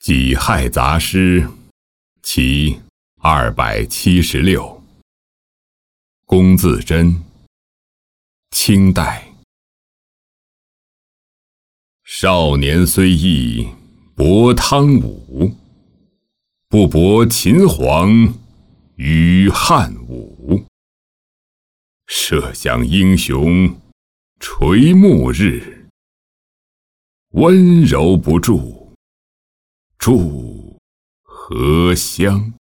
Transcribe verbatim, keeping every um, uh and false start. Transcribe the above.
己亥杂诗其二百七十六。龚自珍，清代。少年虽易博汤武，不博秦皇与汉武。设想英雄垂暮日，温柔不住，住何乡？